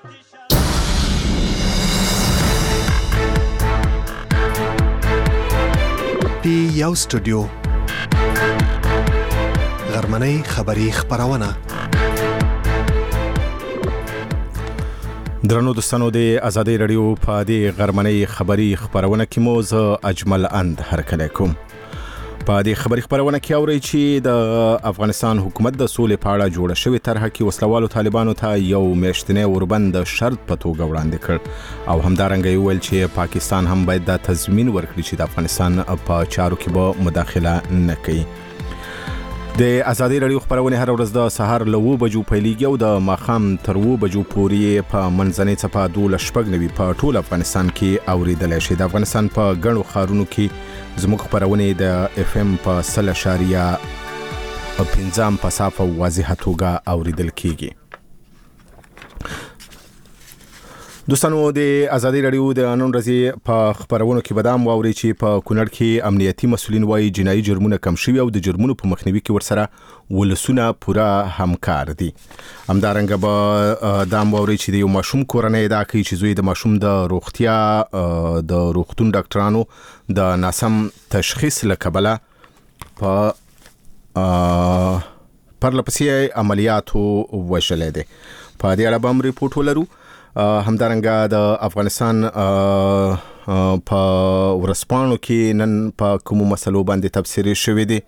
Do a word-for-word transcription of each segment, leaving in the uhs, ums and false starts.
پی یو سټوډیو غرمنۍ خبری خبرونه درنو دوستانو د آزادۍ رادیو په دې غرمنۍ خبری خبرونه کې مو زه اجمل اند هرکلی کوم. په دې خبری خبرونه کې اورئ چې د افغانستان حکومت د سولې په اړه جوړه شوې طرحه کې وسلوالو طالبانو ته یو میاشتنی اوربند شرط په توګه وړاندې کړ او همدارنګه یې وویل چې پاکستان هم باید دا تضمین ورکړي چې د افغانستان په چارو کې به مداخله نه کوي. د آزادۍ رادیو خبرونه هر ورځ د سهار له اوه بجو پیلېږي او د ماښام تر اوه بجو پورې په منځنۍ څپه دولس شپږ نوي په ټول افغانستان کې اورېدلی شي. د افغانستان په ګڼو ښارونو کې زموږ خبرونه د اف ام په سل اشاریه پنځم په صافه او واضحه توګه اورېدل کیږي. دوستانو د آزادۍ رادیو د نن ورځې په خبرونو کې بدام واوري چې په کونړ کې امنیتي مسولین وايي جنایي جرمونه کم شوي او د جرمونو په مخنیوي کې ورسره ولسونه پوره همکار دي. همدارنګه به دا واوري چې د یو ماشوم کورنۍ دا کوي چې زوی د ماشوم د روغتیا د روغتون ډاکټرانو د ناسم تشخیص له کبله په پرلپسې عملیاتو وشلې دي. په دې اړه به هم ریپورټ ولرو. همدارنګه د افغانستان په ورسپانو کې نن په کومو مسلو باندې تبصرې شوې دي.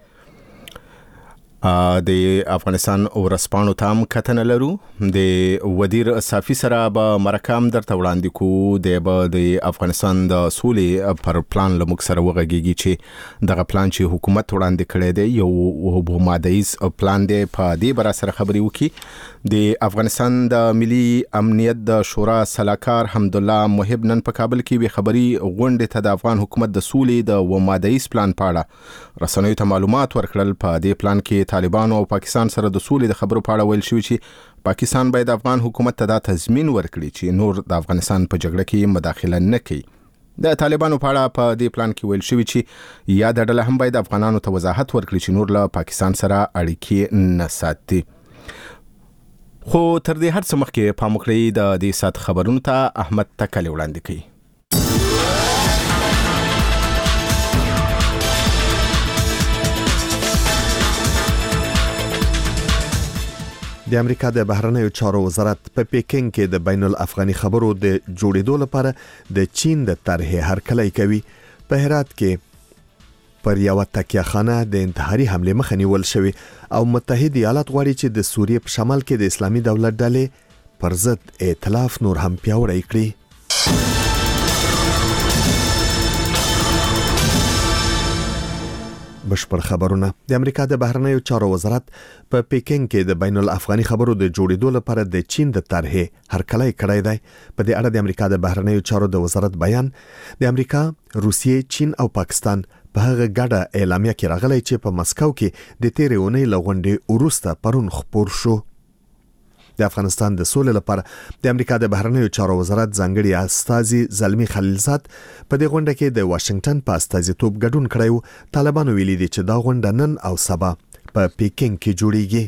د افغانستان ورسپانو ته هم کتنه لرو. د وزیر صافي سره به مرکه هم درته وړاندې کوو. د به د افغانستان د سولې پر پلان له موږ سره وغږیږي چې دغه پلان چې حکومت وړاندې کړی دی یو مادهیز پلان دی. په دې بر سره خبرې وکړي. د افغانستان د ملي امنیت د شورا سلاکار حمدالله محب نن په کابل کې به خبري غونډه ته د افغان حکومت د سولې د ومادهیز پلان په اړه رسنیو ته معلومات ورکړل. په دې پلان کې طالبانو او پاکستان سره د سولې د خبرو په اړه ویل شوی چې پاکستان باید افغان حکومت ته دا تضمین ورکړي چې نور د افغانستان په جګړه کې مداخله نه کوي. د طالبانو په اړه په دې پلان کې ویل شوی چې یا د ډله هم باید افغانانو ته وضاحت ورکړي چې نور له پاکستان سره اړیکې نه ساتي. خو تر دې هر څه مخکې پام وکړئ د دې سات خبرونو ته احمد تکل وړاندې کوي. د امریکا د بهرنیو چارو وزارت په پیکینګ کې د بین الافغاني خبرو د جوړېدو لپاره د چین د طرحې هرکلی کوي. په هرات کې پر یو تکیه خانه د انتحاري حمله مخه نیول شوی او متحد ایالات غواړي چې د سوریې په شمال کې د اسلامي دولت ډلې پر ضد ائتلاف نور هم پیاوړی کړي. بشپړ خبرونه. د امریکا د بهرنیو چارو وزارت په پیکینګ کې د بین الافغاني خبرو د جوړېدو لپاره د چین د طرحې هرکلی کړی دی. په دې اړه د امریکا د بهرنیو چارو د وزارت بیان د امریکا، روسیې، چین او پاکستان په هغه ګډه اعلامیه کې راغلی چې په مسکو کې د تیرې اونۍ له غونډې وروسته پرون خپور شو. د افغانستان د سولې لپاره د امریکا د بهرنیو چارو وزارت ځانګړي استازي زلمی خلیلزاد په دې غونډه کې د واشنگټن په استازیتوب ګډون کړی و. طالبانو ویلي دي چې دا غونډه نن او سبا په پیکینګ کې جوړیږي.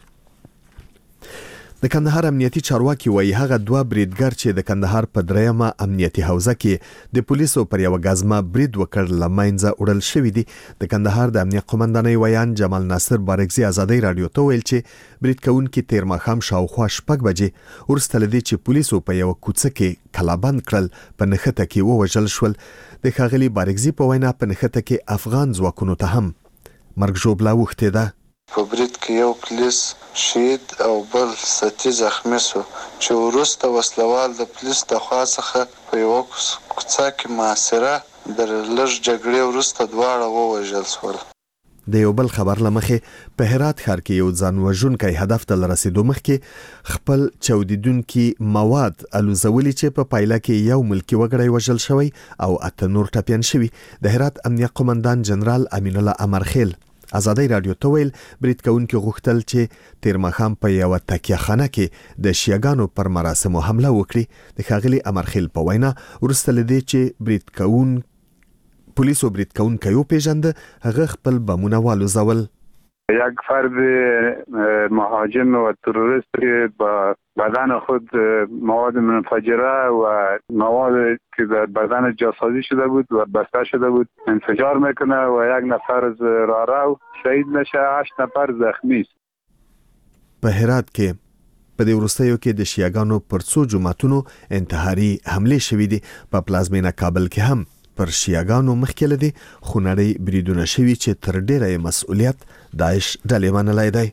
د کندهار امنیتي چارواکي وایي هغه دوه بریدګر چې د کندهار په دریمه امنیتي حوزه کې د پولیسو پر یو غازمه برید وکړ لمنځه وړل شوی دي. د کندهار د امنیت قومندانۍ ویان جمال ناصر بارګزي آزادۍ رادیو ته ویل چې برید کوونکي تیر ماښام شاوخوا شپږ بجې وروسته له دې چې پولیسو په یو کوڅه کې کلابند کړل په نښته کې ووژل شول. د ښاغلي بارګزي په وینا په نښته کې افغان ځواکونو ته هم مرګ ژوبله اوښتې ده. په برید کې یو پولیس شهید او بل سطحي زخمی شو چې وروسته وسلوال د پولیس د خوا څخه په یوه کوڅه کې محاصره د لږ جګړې وروسته دواړه ووژل شول. د یو بل خبر لمخې په هرات ښار کې یو ځان وژونکی هدف ته رسیدو مخکې خپل چاودیدونکي مواد الوزولي چې په پایله کې یو ملکی وګړی وژل شوی او اته نور ټپیان شوي. د هرات امنیت قومندان جنرال امین الله امرخیل آزادۍ رادیو ته ویل برید کوونکي غوښتل چې تیر ماښام په یوه تکیه خانه کې د شیعاګانو پر مراسمو حمله وکړي. د ښاغلي امرخیل په وینا وروسته له دې چې برید کوونکي پولیسو برید کوونکی وپېژنده هغه خپل بمونه والوزول. یک فرد مهاجم و تروریست که با بدن خود مواد منفجره و مواد که در بدن جاسازی شده بود و بسته شده بود انفجار میکنه و یک نفر از راهرو شهید نشه، هشت نفر زخمی است. په هرات کې په دې وروستیو کې د شیعاګانو پر څو جماعتونو انتحاري حملې شوې دي. په پلازمینه کابل کې هم پر شیعاګانو مخکې لدی خونړی بریدونه شوي چې تر ډیره مسؤلیت داعش ډلې منلای دی.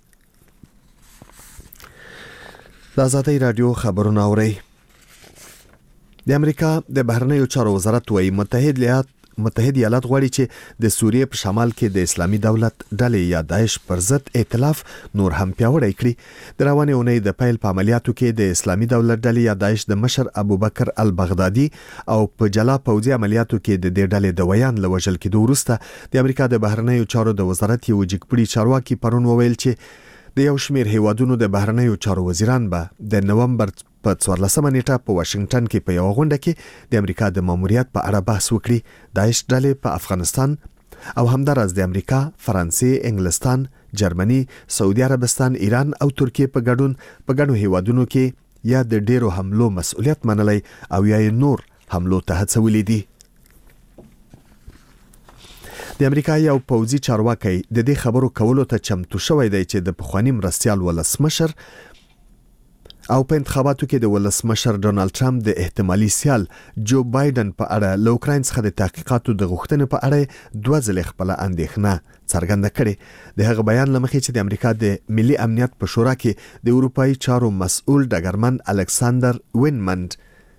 د آزادۍ رادیو خبرونه اورئ. د امریکا د بهرنیو چارو وزارت وايي متحد ایالات متحد ایالات غواړي چې د سوریې په شمال کې د اسلامي دولت ډلې یا داعش پر ضد ائتلاف نور هم پیاوړی کړي. د روانې اونۍ د پیل په عملیاتو کې د اسلامي دولت ډلې یا داعش د مشر ابوبکر البغدادي او په جلا پوځي عملیاتو کې د دې ډلې د ویان له وژل کېدو وروسته د امریکا د بهرنیو چارو د وزارت یو جګپړي چارواکي پرون وویل چې د یو شمېر هیوادونو د بهرنیو چارو وزیران به د نومبر په څوارلسمه نیټه په واشنگټن کې په یو غونډه کې د امریکا د ماموریت په اړه بحث وکړي. داعش ډلې په افغانستان او همدارس د امریکا، فرانسې، انګلستان، جرمني، سعودي عربستان، ایران او ترکیه په ګډون په ګڼو هیوادونو کې یا د ډیرو حملو مسؤلیت منلی او یا نور حملو ته هڅولې دي. د امریکا یو پوځي چارواکي د دې خبرو کولو ته چمتو شوی دی چې د پخوانی مرستيال ولسمشر او په انتخاباتو کې د ولسمشر ډونالد ټرمپ د احتمالي سیال جو بایدن په اړه له اوکراین څخه د تحقیقاتو د غوښتنې په اړه دوه ځله خپل اندېښنه څرګنده کړې. د هغه بیان لمخې چې د امریکا د ملي امنیت په شورا کې د اروپאי چارو مسؤل ډګرمن الکساندر وینمنډ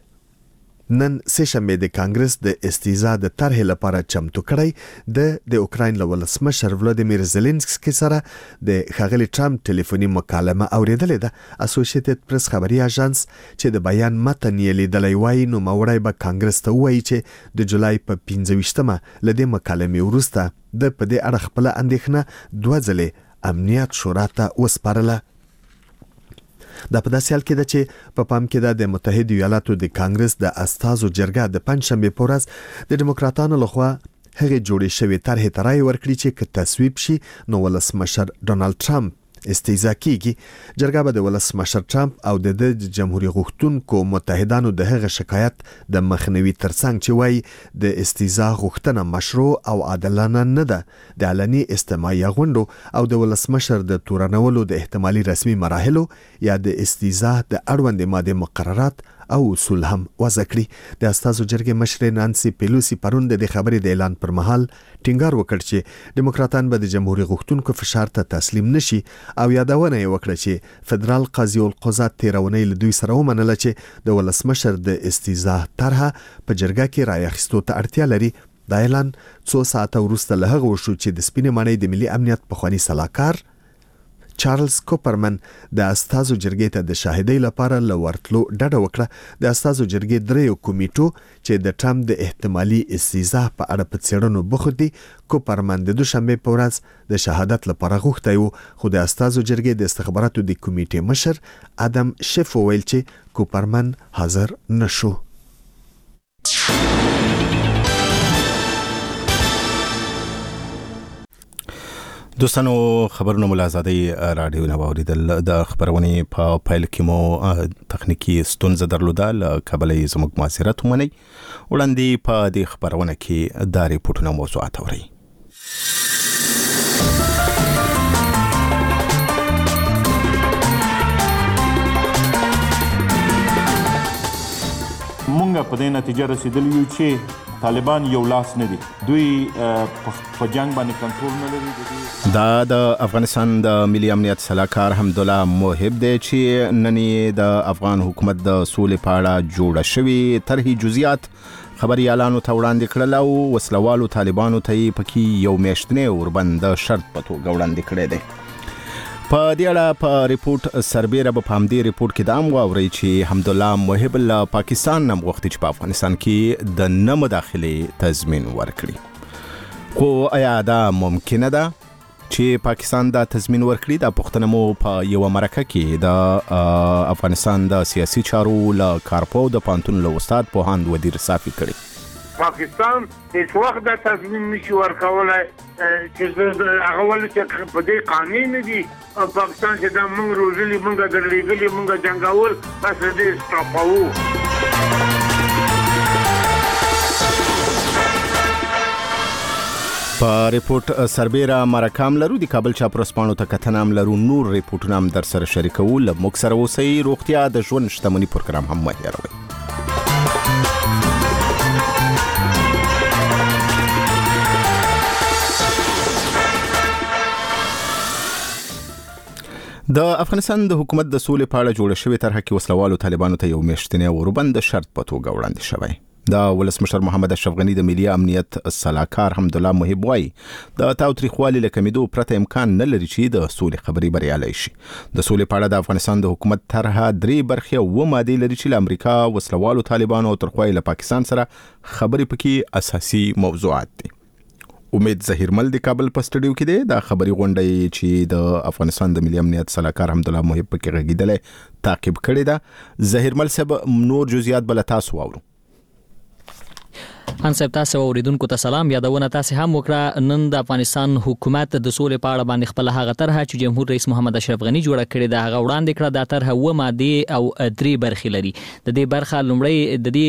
نن سهشنبه د کانګرس د استیزا د طرح لپاره چمتو کړی د د اوکراین له ولسمشر ولادیمیر زيلنسکي سره د ښاغلي ټرمپ ټلیفوني مکالمه اوریدلې ده. اسوسییټډ پریس خبري اژانس چې د بیان متن یې لیدلی وایي نو مورای به کانګرس ته وایي چې د جولای په پنځه ویشتمه لدې مکالمې وروسته د په دې اړه خپل اندېښنه دوه ځله امنیت شورا ته وسپارله. دا په داسې حال کې ده چې په پام کې ده د متحده ایالاتو د کانګرس د استازو جرګه د پنځشنبه په ورځ د ډیموکراتانو لخوا هغه جوړې شوې طرح ته رائے ورکړي چې که تصویب شي نو ولسمشر ډونالد ټرمپ استیزا کیږي. جرګه به د ولسمشر ټرمپ او د جمهوریت غوښتونکو متحدانو د هغه شکایت د مخنیوي ترڅنګ چې وایي د استیزا غوښتنه مشروع او عادلانه نه ده د علني استماعي غونډو او د ولسمشر د تورنولو د احتمالي رسمي مراحلو یا د استیزا د اړوند ماده مقررات او اصول هم وضع کړي. د استازو جرګې مشر نانسي پیلوسی پرون د خبرې د اعلان پر مهال ټینګار وکړ چې ډیموکراتان به د جمهوریت غوښتونکو فشار ته تسلیم نشي او یادونه یې وکړه چې فدرال قاضي القضات تیرونې له دوی سره ومنله چې د ولسمشر د استیزا طرحه په جرګه کې رائے اخیستو ته اړتیا لري. دا اعلان څو ساعته وروسته له هغه وشو چې د سپینې ماڼۍ د ملي امنیت پخوانی سلاکار چارلز کوپرمن د استازو جرګې ته د شاهدۍ لپاره لورتلو ډډه وکړه. د استازو جرګې دریو کمیټو چې د ټرمپ د احتمالي استیزا په اړه په څېړنو بوخت دي کوپرمن د دوشنبه په ورځ د شهادت لپاره غوښتی و، خو د استازو جرګې د استخباراتو د کمیټې مشر ادم شیف ویل چې کوپرمن حاضر نشو. دوستانو خبرونه مو آزادۍ رادیو نه واوریدل. د خبرونې په پایل کې مو تخنیکی ستونزه درلوده له کابل زموږ معذرت ومنئ. وړاندې په دې خبرونه کې دا ریپورټونه موضوعات اورئ. مونږ په دې نتیجه رسیدلی یو چې طالبان یو لاس نه دي، دوی په جنگ باندې کنټرول نه لري. دا د افغانستان د ملي امنیت سلاکار حمدالله موهب دی چې نن د افغان حکومت د سولې په اړه جوړه شوې طرحې جزئیات خبريالانو ته وړاندې کړل او وسلوالو طالبانو ته پکې یو میاشتنی اوربند شرط په توګه وړاندې کړی دی. په دې اړه په ریپورت سربیره به په همدې ریپورت کې دا هم واورئ چې حمدالله موهب له پاکستان هم غوښتي چې په افغانستان کې د نه مداخلې تضمین ورکړي. خو آیا دا ممکنه ده چې پاکستان دا تضمین ورکړي؟ دا پوښتنه مو په یوه مرکه کې د افغانستان د سیاسي چارو له کارپو د پوهنتون له استاد پوهاند ودیر صافي کړي. پاکستان هیڅ وخت دا تضمین نشي ورکولای چې هغه ولې چې په دې قانون نه دي پاکستان چې دا موږ روزلي موږ درلېږلي موږ جنګول بس دې سټاپوو. په ریپورت سربېره مرکام لرو د کابل چاپرسپانو ته کتنام لرو نور ریپورتونه هم در سره شریکو له موږ سره اوسئ. روغتیا د ژوند شتمني پروګرام هم مه هېروئ. د افغانستان د حکومت د سولې په اړه جوړه شوې طرحه کې وسلوالو طالبانو ته یو میاشتنی اوربند شرط په توګه وړاندې شوی. د ولسمشر محمد اشرف غنی د ملي امنیت سلاکار حمدالله محب وایي د تاوتریخوالي له کمیدو پرته امکان نه لري چې د سولې خبرې بریالۍ شي. د سولې په اړه د افغانستان د حکومت طرحه درې برخې او مادې لري چې له امریکا وسلوالو طالبانو او ترخوا له پاکستان سره خبرې پکې اساسي موضوعات دي. امید ظهیرمل د کابل په سټډیو کې دی. د خبري غونډې چې د افغانستان د ملي امنیت سلاکار حمدالله محب پکې غږیدل تعقیب کړي ده. ظهیرمل صاحب نور جزئیات بل تاسو واورو. ان صاحب تاسو اوریدونکو ته سلام. یادونه تاسو هم وکړه نن د افغانستان حکومت د سولې په اړه باندې خپل هغه طرحه چې جمهور رئیس محمد اشرف غنی جوړه کړې ده هغه وړاندې کړه. دا طرحه و ماده او درې برخې لري. د دې برخه لومړی د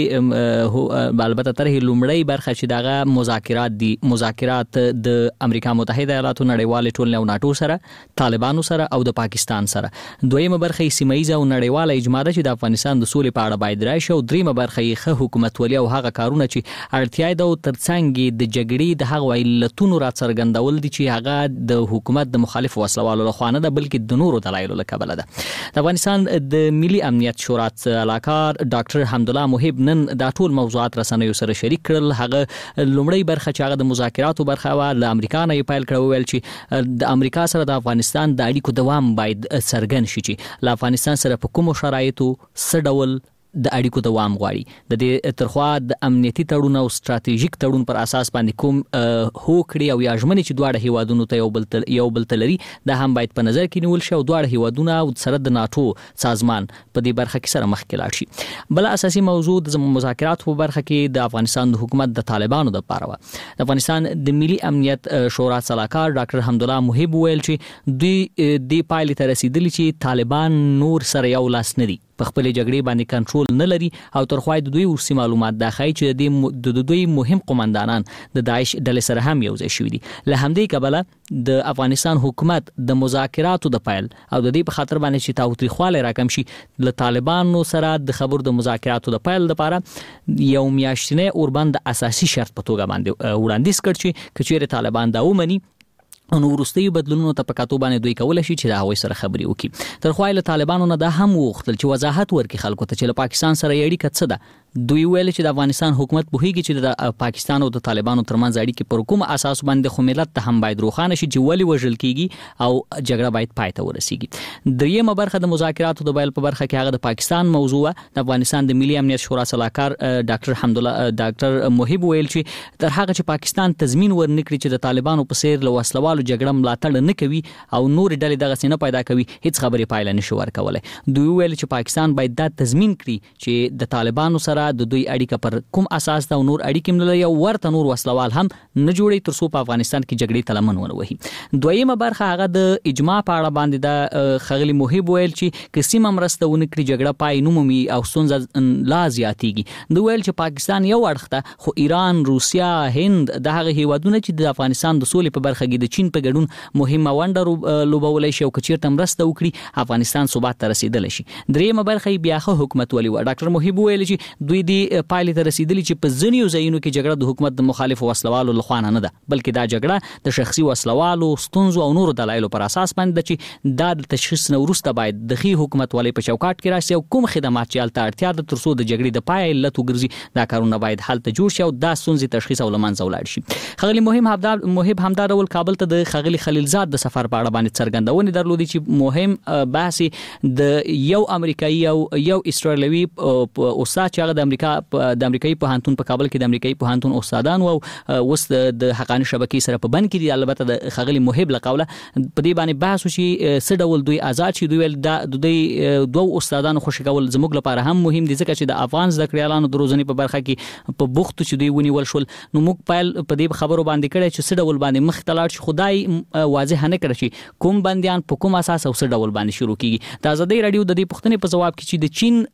دې البته طرحه لومړی برخه چې دغه مذاکرات دي مذاکرات د امریکا متحده ایالاتو نړیوال ټولنې او ناتو سره طالبانو سره او د پاکستان سره. دویمه برخه سیمایي او نړیواله اجماع ده چې د افغانستان د سولې په اړه باید راشي. او دریمه برخه یې حکومت ولې او هغه کارونه چې اړتیا ده او ترڅنګ د جګړې د هغه علتونو را څرګندول دي چې هغه د حکومت د مخالف وسلوالو لخوا نه ده بلکې د نورو دلایلو له کبله ده. د افغانستان د ملي امنیت شورا سلاکار ډاکټر حمدالله محب نن دا ټول موضوعات رسنیو سره شریک کړل. هغه لومړی برخه چې هغه د مذاکراتو برخه و له امریکا نه پیل کړو ویل چې د امریکا سره د افغانستان د اړیکو دوام باید څرګند شي چې له افغانستان سره په کومو شرایطو څه ډول د اړیکو دوام غواړي. د دې ترخوا د امنیتي تړون او ستراتیژیک تړون پر اساس باندې کوم هوکړي او یاژمنې چې دواړه هیوادونو ته یو بل یو بل لري دا هم باید په نظر کې نیول شي او دواړه هیوادونه او سره د ناتو سازمان په دې برخه کې سره مخکې لاړ شي. بل اساسي موضوع د مذاکرات په برخه کې د افغانستان د حکومت د طالبانو د پاره و. د افغانستان د ملي امنیت شورا سلاکار ډاکټر حمدالله محب ویل چې دوی د پایلې ته رسیدلی چې طالبان نور سره یو لاس نه دي په خپل جګړې باندې کنټرول نه لري او ترخوای د دوی ورسي معلومات دا ښایي چې د دوی مهم قومندانان د داعش ډلې سره هم یو ځای شوي دي. له همدې کبله د افغانستان حکومت د مذاکراتو د پیل او د دې په خاطر باندې چې تاوتریخوالی راکم شي له طالبانو سره د خبرو د مذاکراتو د پیل لپاره یو میاشتنی اوربند اساسي شرط په توګه باندې وړاندیز کړ چې کچېره طالبان دا ومني نو وروستي بدلونونو ته په کاتو باندې دوی کولای شي چې د هغوی سره خبرې وکړي. ترخوا له طالبانو نه دا هم وغوښتل چې وضاحت ورکړي خلکو ته چې له پاکستان سره یې اړیکه څه ده. دوی ویل چې د افغانستان حکومت پوهیږي چې د پاکستان او د طالبانو ترمنځ اړیکې پر کوم اساس باندې خو ملت ته هم باید روښانه شي چې ولې وژل کیږي او جګړه باید پای ته ورسیږي. دریمه برخه د مذاکراتو د بیل په برخه کې هغه د پاکستان موضوع د افغانستان د ملي امنیت شورا سلاکار ډاکټر حمدالله ډاکټر محب ویل چې تر هغه چې پاکستان تضمین ورنکړي چې د طالبانو په څیر له وسلوالو جګړه ملاتړ نه کوي او نور ډلې دغه څه نه پیدا کوي هیڅ خبرې پایله نشي ورکولای. دوی ویل چې پاکستان باید دا تضمین کړي چې د طالبانو سره د دوی اړیکه پر کوم اساس دا نور اړیکې نه لري او ورته نور وسلوال هم نه جوړي تر څو په افغانستان کې جګړې ته لمن ونه وهي. دویمه برخه هغه د اجماع په اړه باندې د خغلی محب ویل چې قسم مرسته ونکړي جګړه پای نه مومي او ستونزه لا زیاتیږي. دوی ویل چې پاکستان یو اړخته خو ایران روسیا هند د هغه هیوادونه چې د افغانستان د سولې په برخه کې د چین په ګډون مهمه ونډه لوبولای شي او کچیرته مرسته وکړي افغانستان ثبات ته رسیدلی شي. دریمه برخه بیا خو حکومت ولي و ډاکټر محب ویل چې دوی دی پایلې ته رسیدلی چې په ځینو ځایونو کې جګړه د حکومت د مخالف وسلوالو لخوا نه ده بلکې دا جګړه د شخصي وسلوالو ستونزو او نورو دلایلو پر اساس باندې چې دا د تشخیص نه وروسته باید د خي حکومت ولي په چوکاټ کې راشي او کوم خدمات چې الته اړتیا ده تر څو د جګړې د پای علت وګرځي دا کارونه باید حل ته جوړ شي او دا ستونزې تشخیص او لمنځه ولاړ شي. خغلی مهم همدار محب همدار ډول کابل ته د خغلی خلیلزاد د سفر په اړه باندې څرګندونې درلودي چې مهم بحث د یو امریکایي او یو اسرائیلوي استاد چې هغه د امریکا د امریکایي پوهنتون په کابل کې د امریکایي پوهنتون استادان او اوس د حقانی شبکې سره په بند کې دي. البته د خغلی محب لقوله په دې باندې بحث وشي څه ډول دوی آزاد شي. دوی د دوی دوه استادانو خوشی کول زموږ لپاره هم مهم دي ځکه چې د افغان زده کړیالانو د روزنې په برخه کې په بوخت چې دوی ونیول شول. نو موږ پایل په دې خبرو باندې کړی چې څه ډول باندې مخ ته لاړ شي. خدای واضح نه کړی چې کوم بنديان په کوم اساس او څه ډول باندې شروع کیږي. د ازادي رادیو د دې پوښتنې په جواب کې چې د چین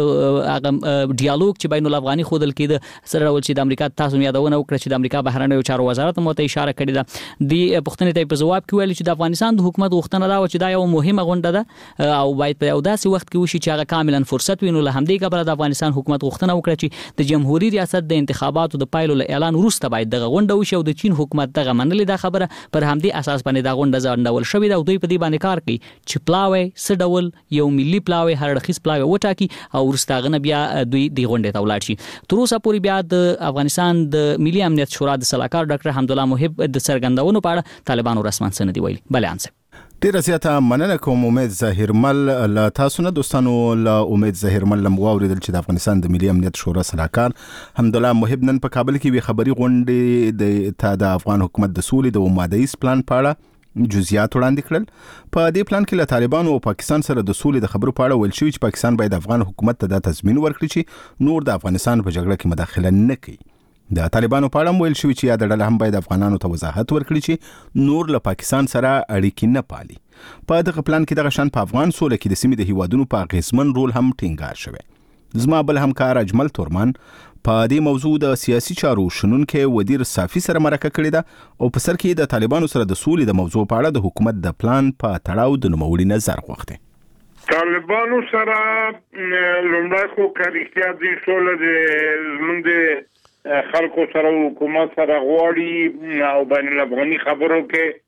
هغه ډیالوګ چې بین الافغاني خودل کېده سره ډول چې د امریکا تاسو یادونه وکړه چې د امریکا بهرنیو چارو وزارت مو ته اشاره کړې ده. د پوښتنې ته په جواب کې ویل چې د افغانستان د حکومت غوښتنه دا و چې دا یو مهمه غونډه ده او باید په یو داسې وخت کې وشي چې هغه کاملا فرصت وینو. له همدې کبله د افغانستان حکومت غوښتنه وکړه چې د جمهوریت ریاست د انتخاباتو د پایلو اعلان وروسته باید دغه غونډه وشي او د چین حکومت دغه منلې دا خبره پر همدې اساس باندې دا غونډه ځنډول شوې ده او دوی په دې باندې کار کوي چې پلاوی څه ډول یو ملي پلاوی هر اړخیز پلاوی وټاکي او وروسته غنه بیا دوی د غونډې ته ولاړ شي. تر اوسه پورې بیا د افغانستان د ملي امنیت شورا د سلاکار ډاکټر حمدالله محب د څرګندونو په اړه طالبانو رسماً څه نه دی ویلي. بل انسه ډیر زیاته مننه کوم. امید ظاهرمل له تاسو نه دوستانو له امید ظاهرمل لم واوریدل چې د افغانستان د ملي امنیت شورا سلاکار حمدالله محب نن په کابل کې وی خبري غونډې د تا د افغان حکومت د سولې د مادهیس پلان په اړه جزئیات وړاندې کړل. په دې پلان کې له طالبانو او پاکستان سره د سولې د خبرو په اړه ویل شوی چې پاکستان باید افغان حکومت ته د تضمین ورکړي چې نور د افغانستان په جګړه کې مداخله نه کوي. د طالبانو په اړه ویل شوی چې یا د ډله هم باید افغانانو ته وضاحت ورکړي چې نور له پاکستان سره اړیکې نه پالي. په دغه پلان کې دغه شان په افغان سوله کې د سیمې د هیوادونو په اغیزمن رول هم ټینګار شوی. زما بل همکار اجمل تورمان په دې موضوع د سیاسي چارو شنونکو ودیر صافي سره مرکه کړې ده او په سر کې د طالبانو سره د سولې د موضوع په اړه د حکومت د پلان په تړاو د نوموړي نظر غوښته. طالبانو سره لومړی خو کاریختیا د سولې د زموږ خلکو سره حکومت سره غواړي او بین الافغاني خبرو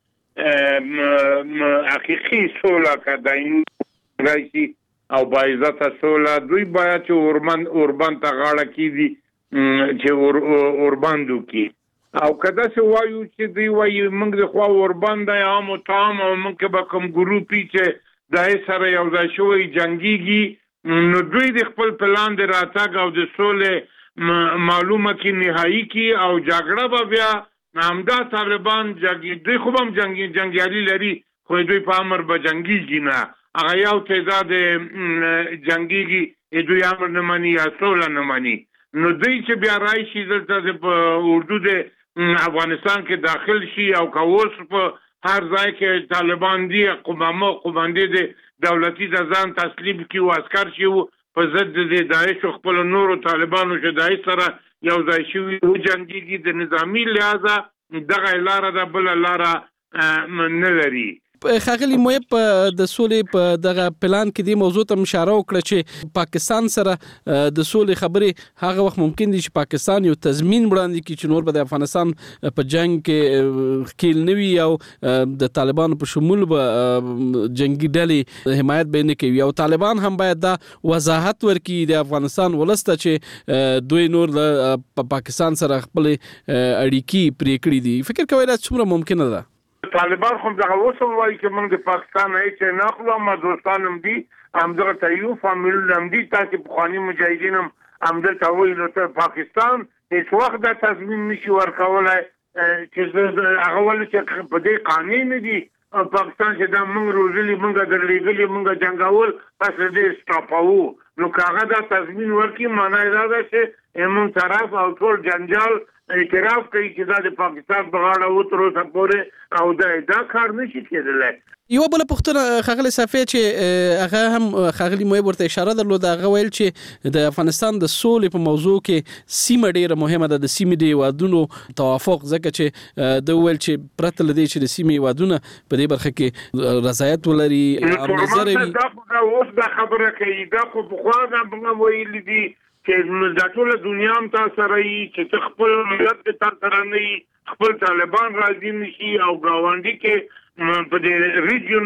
کې حقیقي سوله کداین راشي او باعزت سوله دوی باید چې اوربند اوربند ته غاړه کیږي چې اوربندو کې او کدا چې وایو چې دوی وایي موږ د خوا اوربند یا مو تام او موږ به کوم ګروپي چې دای سره یو ځای شوی جنگيږي نو دوی د خپل پلان د راتګ او د سوله معلومه کی نهایی کی او جګړه به بیا همدا طالبان جنگي دوی خو هم جنگي جنگیالي لري خو دوی په امر به جنگيږي نه هغه یو تعداد جنگيږي دوی امر نه مانی یا سوله نه مانی نو دوی چې بیا راشي دلته په اردو د افغانستان کې داخل شي او کوس په هر ځای کې طالبان دي قومامه قوماندې د دولتي ځان تسلیم کی او عسكر شي په ضد د داعش خپل نورو طالبانو چې داعش سره یو ځای شوي او جنگيږي د نظامی لحاظه دغه لاره د بل لاره نه لري. خاغلی مویب د سولې په دغه پلان کې د موضوع ته اشاره وکړه چې پاکستان سره د سولې خبرې هغه وخت ممکن دي چې پاکستان یو تضمین وړاندې کړي چې نور به د افغانستان په جنگ کې ښکیل نه وي او د طالبانو په شمول به جنگي ډلې حمایت به نه کوي او طالبان هم باید دا وضاحت ورکړي د افغانستان ولسته چې دوی نور د پاکستان سره خپل اړیکې پرې کړې دي. فکر کوئ دا څومره ممکنه ده؟ طالبان خو دغه وسم وایي چې موږ د پاکستان نه چې نه خو ما دوستان هم دي هم دغه تایو فامیل هم دي تاسو په خواني مجاهدین هم هم دلته وایي نو ته پاکستان هیڅ وخت د تضمین نشي ورکولای چې هغه ول چې په دې قانون دي پاکستان چې دا موږ روزلي موږ درلېګلي موږ جنگاول پس دې سټاپاو نو کاغه دا تضمین ورکي معنی دا ده چې موږ طرف او ټول جنجال اعتراف کوي چې دا د پاکستان په غاړه و تر اوسه پورې او دا دا کار نشي کېدلی. یو بل پوښتنه خاغلی صافی چې هغه هم خاغلی مویب ورته اشاره درلوده هغه ویل چې د افغانستان د سولې په موضوع کې سیمه ډیره مهمه ده د سیمې د هیوادونو توافق ځکه چې د ویل چې پرته له دې چې د سیمې هیوادونه په دې برخه کې رضایت ولري عام نظر وي دا خو اوس دا خبره کوي دا خو پخوا دا ویل دي چې د ټول دنیا هم تاسو سره یې چې خپل ملت ته تاسو سره نه خپل طالبان راځي نشي او گاونډي کې په دې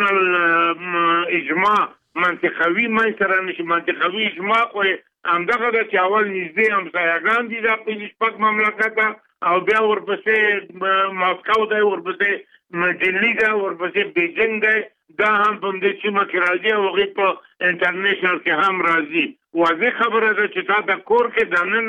ریجنل اجماع منطقوي مې سره نشي منطقوي اجماع خو همدغه د چاول نږدې هم سایګان دي د پښپک مملکت او بیا ورپسې ماسکو دی ورپسې دلی دی ورپسې بیجینګ دی دا هم په دې چې مکه راځي او غي په انټرنیشنل کې هم راځي واضح خبره ده چې تا د کور کې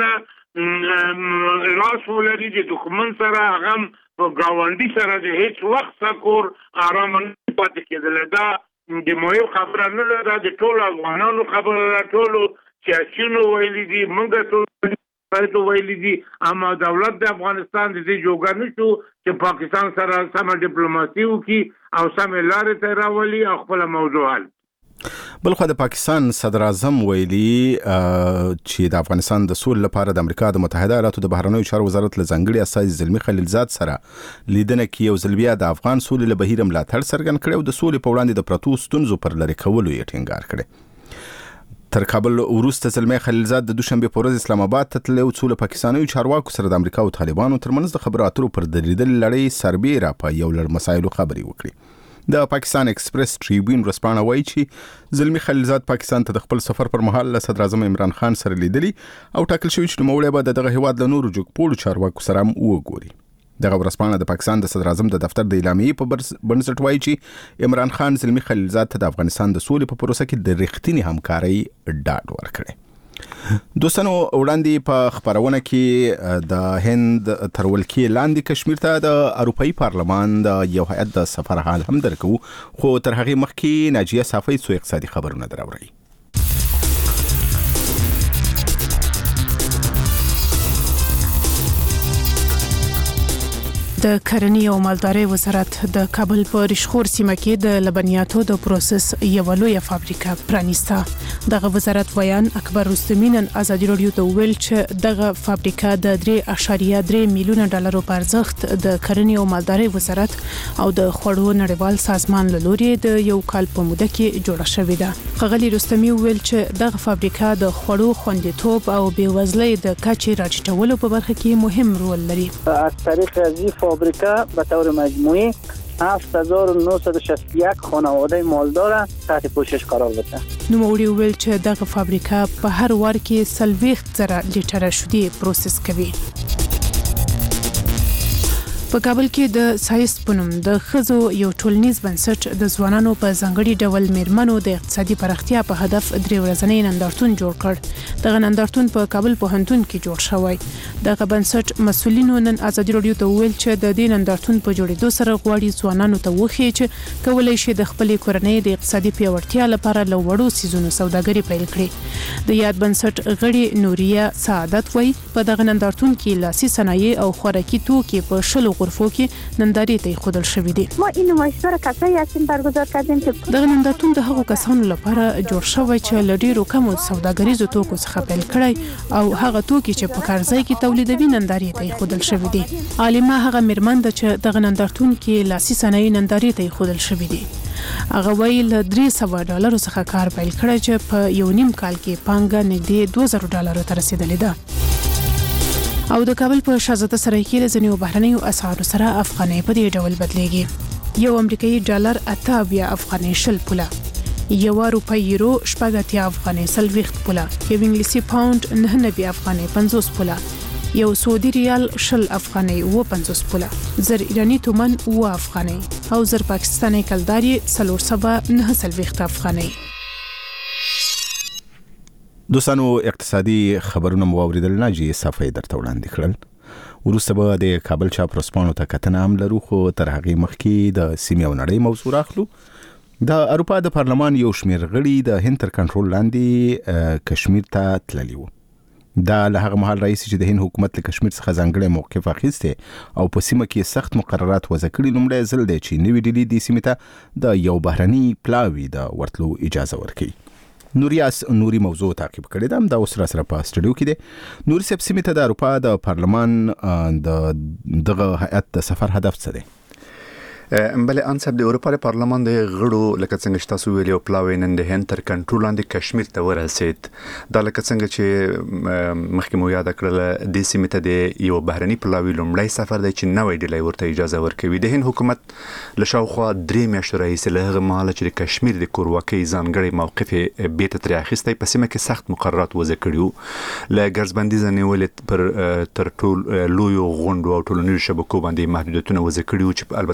دننه لاس ولري د دښمن سره هغه په ګاونډي سره د هیڅ وخت سکور آرام نه پاتې کېدل. دا د مهم خبره نه ده، د ټولو افغانانو خبره ده، ټولو سیاسیونو ویلي دي، موږ ټول پرته ویلي دي، اما دولت د افغانستان د دې جوګه نشو چې پاکستان سره سم ډیپلوماسي وکړي او سم لارې ته راولي او خپل موضوع حل. بلخو د پاکستان صدر اعظم ویلي چې د افغانستان د سولې لپاره د امریکا د متحده ایالاتو د بهرنیو چارو وزارت له ځانګړي استازي زلمي خلیلزاد سره لیدنه کې یو ځل بیا د افغان سولې له بهیر ملاتړ څرګند کړی او د سولې په وړاندې د پرتو ستونزو پر لرې کولو یې ټینګار کړی. تر کابل وروسته زلمي خلیلزاد د دوشنبه په ورځ اسلام آباد ته تللی او څو له پاکستانیو چارواکو سره د امریکا او طالبانو ترمنځ د خبرو اترو پر درېدلې لړۍ سربیره په یو لړ مسایلو خبرې وکړي. د پاکستان ایکسپریس ټریبیون ورسپانه وایي چې زلمي خلیلزاد پاکستان ته د خپل سفر پر مهال له صدر اعظم عمران خان سره لیدلی او ټاکل شوی چې نوموړی به دغه هیواد له نورو جګپوړو چارواکو سره هم وګوري. دغه ورسپانه د پاکستان د صدر اعظم د دفتر د اعلامیې په بنسټ وایي چې عمران خان زلمي خلیلزاد ته د افغانستان د سولې په پروسه کې د رښتینی همکارۍ ډاډ ورکړي. دوستانو وړاندې په خبرونه کې د هند تر ولکې لاندې کشمیر ته د اروپאי پارلمان د یو هیئت د سفر حال هم درکو، خو تر هغه مخکې ناجیه صافی څو اقتصادي خبرونه دراوړي. د کرنې او مالدارۍ وزارت د کابل په رشخور سیمه کې د لبنیاتو د پروسس یو لویه فابریکه پرانیسته. دغه وزارت ویان اکبر رستمی نن ازادي رادیو ته ویل چې دغه فابریکه د درې اعشاریه درې میلیونه ډالرو په ارزښت د کرنې او مالدارۍ وزارت او د خوړو نړیوال سازمان له لوري د یو کال په موده کې جوړه شوې ده. ښاغلي رستمی ویل چې دغه فابریکه د خوړو خوندیتوب او بېوزلۍ د کچې راټیټولو په برخه کې مهم رول لري. از طریق ازی فابریکه به طور مجموعی هفت هزار و نهصد و شصت و یک خانواده مالدار تحت پوشش قرار بده. نوموړي ویل چې دغه فابریکه په هر وار کې څلوېښت زره لیټره شیدې پروسس کوي. په کابل کې د سایست پنوم د خزو یو ټولنیز بنسټ د ځوانانو په ځانګړي ډول میرمنو د اقتصادي پراختیا په هدف درې ورځنی نندارتون جوړ کړ. دغه نندارتون په کابل پوهنتون کې جوړ شوی. دغه بنسټ مسؤلینو نن ازادي رادیو ته ویل چې د دې نندارتون په جوړېدو سره غواړي ځوانانو ته وښيي چې کولای شي د خپلې کورنۍ د اقتصادي پیاوړتیا لپاره له وړو سیزونو سوداګري پیل کړي. د یاد بنسټ غړي نوریه سعادت وایي په دغه نندارتون کې لاسي صنایع او خوراکي توکي په شلو غرفو کې نندارې ته خودل شوې دي. ما این نمایشگاه را کسایی هستیم برگزار کردیم که دغه نندارتون د هغو کسانو لپاره جوړ شوی چې له ډېرو کمو سوداګریزو توکو څخه پیل کړی او هغه توکي چې په کارځای کې تولیدوي نندارې ته خودل شوې دي. عالمه هغه میرمن ده چې دغه نندارتون کې لاسي صنایع نندارې ته خودل شوې دي. هغه وایي له درې سوه ډالرو څخه کار پیل کړی چې په یو نیم کال کې پانګه نږدې دوه زره ډالرو ته رسیدلې ده. او د کابل په شاهزاده سرای کې د ځینو بهرنیو اسعارو سره افغانۍ په دې ډول بدلېږي. یو امریکایي ډالر اته اویا افغانۍ شل پوله، یو روپۍ یورو شپږ اتیا افغانۍ څلوېښت پوله، یو انګلیسي پاوند نهه نوي افغانۍ پنځوس پوله، یو سعودي ریال شل افغانۍ اووه پنځوس پوله، زر ایراني تومن اووه افغانۍ او زر پاکستاني کلدار یې څلور سوه نهه څلوېښت افغانۍ. دوستانو اقتصادي خبرونه مو اوریدل، ناجیه صافی درته وړاندې کړل. وروسته به د کابل چاپ ورسپانو ته کتنه هم لرو، خو تر هغې مخکې د سیمې او نړۍ موضوع راخلو. د اروپا د پارلمان یو شمېر غړي د هند تر کنټرول لاندې کشمیر ته تللي وو. دا له هغه مهال راهیسې چې د هند حکومت له کشمیر څخه ځانګړی موقف اخیستی او په سیمه کې سخت مقررات وضع کړي، لومړی ځل دی چې نوې ډیلي دې سیمې ته د یو بهرني پلاوي د ورتلو اجازه ورکوي. نوریاس نوري موضوع تعقیب کړی دا دا اوس را سره په سټډیو کې دی. نوري صاحب، سیمې ته د اروپا د پارلمان د دغه هیئت د سفر هدف څه دی؟ بله انصب د اروپا پارلمان د غړو لکه څنګه چې تاسو ویلي او پلاوی نن د هند تر کنټرول لاندې کشمیر ته ورسید. دا لکه څنګه چې مخکې مو یاد کړل د سیمې ته د یو بهرني پلاوی لومړی سفر دی چې نوې ډیلي ورته اجازه ورکوي. د هند حکومت له شاوخوا درې میاشتې راهیسې له هغه مهاله چې د کشمیر د کورواکۍ ځانګړی موقف یې بیرته ترې اخیستی، په سیمه کې سخت مقررات وضع کړي وو. له ګرځبندیزه نیولې پر تر ټول لویو غونډو او ټولنیزو شبکو باندې محدودیتونه وضع کړي وو چې البته په دې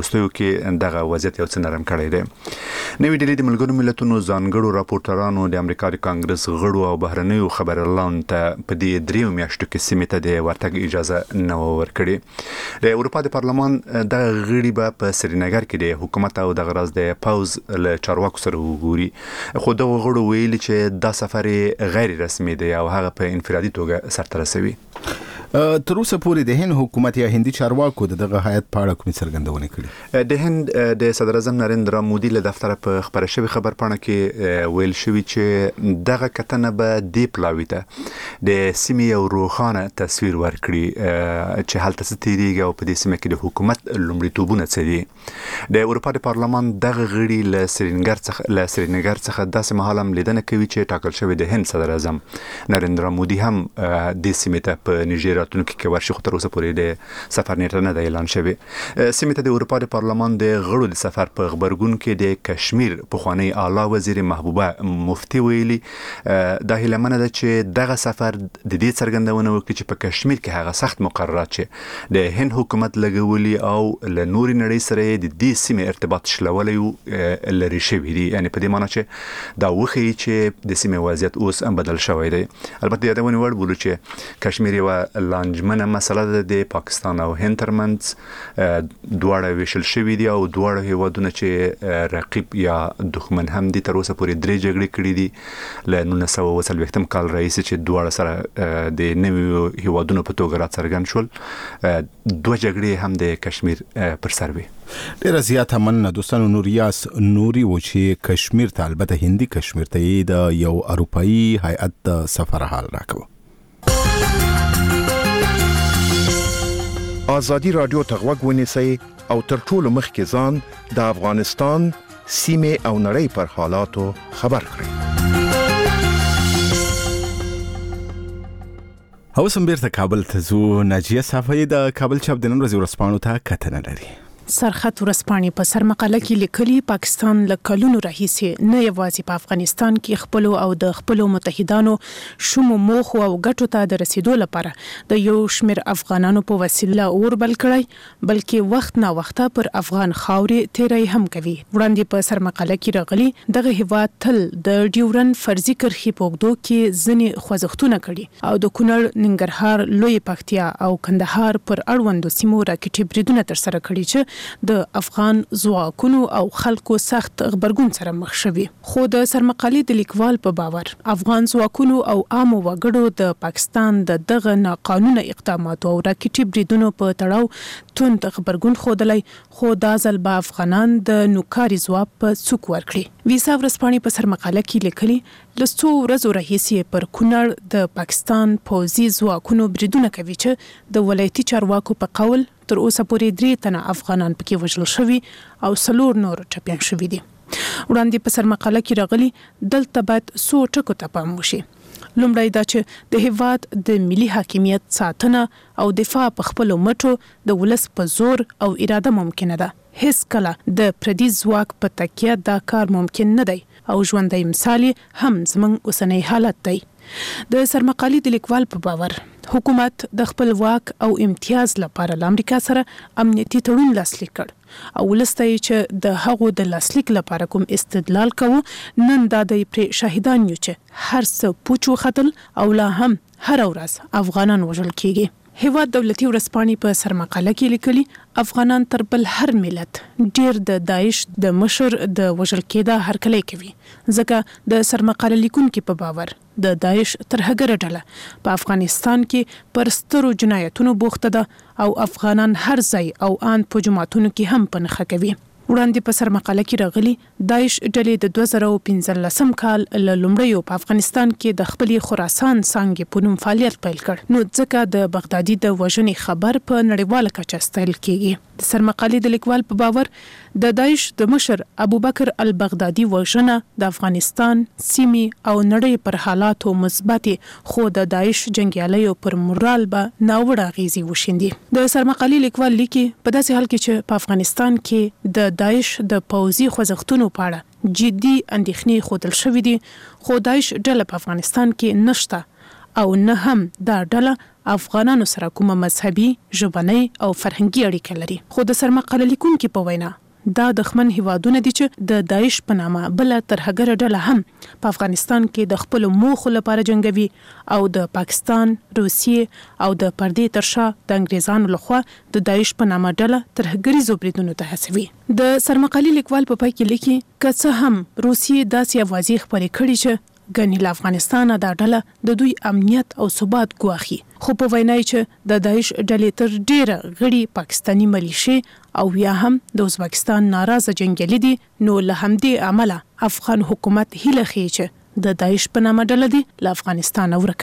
وروستیو کې دغه وضعیت یو څه نرم کړی دی. نوې ډلې د ملګرو ملتونو ځانګړو راپورټرانو د امریکا د کانګرس غړو او بهرنیو خبريالانو ته په دې دریو میاشتو کې سیمې ته د ورتګ اجازه نه ورکړي. د اروپا د پارلمان د غړي به په سرینګر کې د حکومت او د غرض د پاوز له چارواکو سره وګوري، خو د غړو ویلي چې دا سفر غیر رسمي دی او هغه په انفرادي توګه سرته رسوي. تر اوسه پورې د هند حکومت یا هندي چارواکو دغه هیئت په اړه کومې څرګندونې کړې؟ د هند د صدر اعظم نریندرا مودي له دفتر په خبره شوی خبر پاڼه کې ویل شوی چې دغه کتنه به دی پلاوي ته د سیمې یو روښانه تصویر ورکړي چې هلته څه تیریږي او په دې سیمه کې د حکومت لومړیتوبونه څه دي. د اروپا د پارلمان دغه غړي له سرینګر څخه له سرینګر څخه داسې مهال هم لیدنه کوي چې ټاکل شوی د هند صدر اعظم نریندرا مودي هم د سیمې ته په نیجر راتلونکي کې ورشي، خو تر اوسه پورې د سفر نیټه نه ده اعلان شوې. سیمې ته د اروپا د پارلمان د غړو د سفر په خبرګون کې د کشمیر پخوانی اعلی وزیر محبوبه مفتی ویلي دا هیله ده چې دغه سفر د دې څرګندونه وکړي چې په کشمیر کې هغه سخت مقررات چې د هند حکومت لګولي او له نوري نړۍ سره د دې سیمې ارتباط شلولې لري شوی دي، یعنی په دې معنی چې دا وخی چې د سیمې وضعیت اوس هم بدل شوی دی. البته یادونه وړ بولو چې کشمیر یو لانجمنه مسله ده د پاکستان او هند ترمنځ، دواړه ویشل شوي دي او دواړه هیوادونه چې رقیب یا دښمن هم دي تر اوسه پورې درې جګړې کړې دي له نولس سوه اوه څلوېښتم کال راهیسې چې دواړه سره د نویو هیوادونو په توګه راڅرګند شول. دوه جګړې هم د کشمیر پر سر وي. ډیره زیاته مننه دوستانو. نوریاس نوري و چې کشمیر ته البته هندي کشمیر ته د یو اروپאי هیئت سفر حال راکو. آزادی رادیو ته غوږ ونیسئ او تر ټولو مخکې ځان د افغانستان سیمې او نړۍ پر حالاتو خبر کړئ. اوس هم بیرته کابل ته ځو. ناجیه صافی د کابل چاپ د نن ورځې ورځپاڼو ته کتنه لري. سرخط ورځپاڼې په سرمقاله کې لیکلي پاکستان له کلونو راهیسې نه یوازې په افغانستان کې خپل او د خپل متحدانو شومو موخو او ګټو ته د رسیدو لپاره د یو شمېر افغانانو په وسیله اور بل کړی، بلکې وخت نا وخت پر افغان خاورې تیری هم کوي. وړاندې په سرمقاله کې راغلي دغه هیواد تل د ډیورن فرضي کرښې په اوږدو کې ځینې خوځښتونه کړي او د کونړ، ننګرهار، لوی پکتیا او کندهار پر اړوندو سیمو راکټي بریدونه ترسره کړي چې د افغان ځواکونو او خلکو سخت غبرګون سره مخ شوي. خو د سرمقالې د لیکوال په باور افغان ځواکونو او عامو وګړو د پاکستان د دغه ناقانونه اقداماتو او راکټي بریدونو په تړاو توند غبرګون ښودلی، خو دا ځل به افغانان د نوکاري ځواب په څوک ورکړي. ویسا ورځپاڼې په سرمقاله کې لیکلي له څو ورځو راهیسې پر کونړ د پاکستان پوځي ځواکونو بریدونه کوي چې د ولایتي چارواکو په قول تر اوسه پورې درې تنه افغانان پکې وژل شوي او څلور نور ټپیان شوي دي. وړاندې په سرمقاله کې راغلي دلته باید څو ټکو ته پام وشي. لومړی دا چې د هیواد د ملي حاکمیت ساتنه او دفاع په خپلو مټو د ولس په زور او اراده ممکنه ده. هیڅ کله د پردي ځواک په تکیه دا کار ممکن نه دی او ژوندی مثال هم زموږ اوسنی حالت دی. د سرمقالې د لیکوال په باور حکومت د خپل واک او امتیاز لپاره له امریکا سره امنیتي تړون لاسلیک کړ او ولسته چې د هغو د لاسلیک لپاره کوم استدلال کوو نن دا د پرې شاهدان یو چې هر څه پوچو خطل او لا هم هر ورځ افغانان وژل کیږي. هیواد دولتي ورځپاڼې په سرمقاله کې لیکلي افغانان تر بل هر ملت ډیر د داعش د مشر د وژل کېدا هرکلی کوي، ځکه د سرمقاله لیکونکو په باور د داعش ترهګره ډله په افغانستان کې پر سترو جنایتونو بوخته ده او افغانان هر ځای او آن په جماعتونو کې هم پنهخه کوي. وړاندې په سرمقاله کې راغلي داعش ډلې د دوه زره پنځلسم کال له لومړیو په افغانستان کې د خپلې خراسان څانګې په نوم فعالیت پیل کړ، نو ځکه د بغدادي د وژنې خبر په نړیواله کچه ستایل کیږي. د سرمقالې د لیکوال په باور د داعش د مشر ابوبکر البغدادي وژنه د افغانستان سیمې او نړۍ پر حالاتو مثبتې خو د داعش جنگیالیو پر مورال به ناوړه اغیزې وشیندي. د سرمقالې لیکوال لیکي په داسې حال کې چې په افغانستان کې د داعش د پوځي خوځښتونو په اړه جدي اندېښنې ښودل شوې دي، خو داعش ډله په افغانستان کې نشته او نه هم دا ډله افغانانو سره کومه مذهبي، ژبنۍ او فرهنګي اړیکه لري. خو د سرمقاله لیکونکو په وینا دا دښمن هیوادونه دي چې د داعش په نامه بل ترهګره ډله هم په افغانستان کې د خپل موخو لپاره جنگوي او د پاکستان، روسیې او د پردې ترشا د انګریزانو لخوا د داعش په نامه ډله ترهګریزو بریدونو ته هڅوي. د سرمقالي لیکوال په پای کې لیکي که څه هم روسیې داسې اوازې خپرې کړي چې ګنې له افغانستانه دا ډله د دوی امنیت او ثبات ګواښي، خو په وینا یې چې د داعش ډلې تر ډیره غړي پاکستاني ملیشې او یا هم د ازبکستان ناراضه جنگیالي دي، نو له همدې عمله افغان حکومت هیله ښیي چې د داعش په نامه ډله دي له افغانستانه ورک